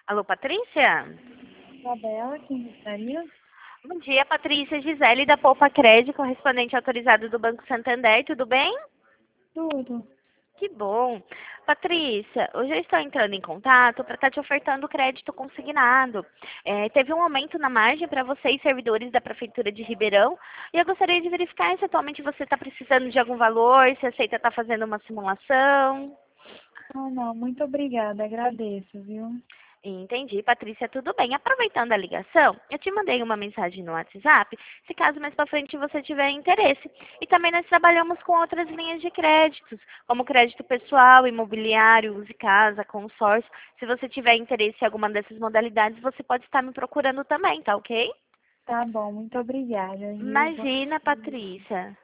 Alô, Patrícia? Isabela, quem gostaria? Bom dia, Patrícia. Gisele da Poupa Crédito, correspondente autorizado do Banco Santander, tudo bem? Tudo. Que bom. Patrícia, hoje eu estou entrando em contato para estar te ofertando crédito consignado. Teve um aumento na margem para vocês, servidores da Prefeitura de Ribeirão, e eu gostaria de verificar se atualmente você está precisando de algum valor, se aceita estar fazendo uma simulação. Ah, não, muito obrigada, agradeço, viu? Entendi, Patrícia, tudo bem. Aproveitando a ligação, eu te mandei uma mensagem no WhatsApp, se caso mais para frente você tiver interesse. E também nós trabalhamos com outras linhas de créditos, como crédito pessoal, imobiliário, use casa, consórcio. Se você tiver interesse em alguma dessas modalidades, você pode estar me procurando também, tá ok? Tá bom, muito obrigada, viu? Imagina, Patrícia.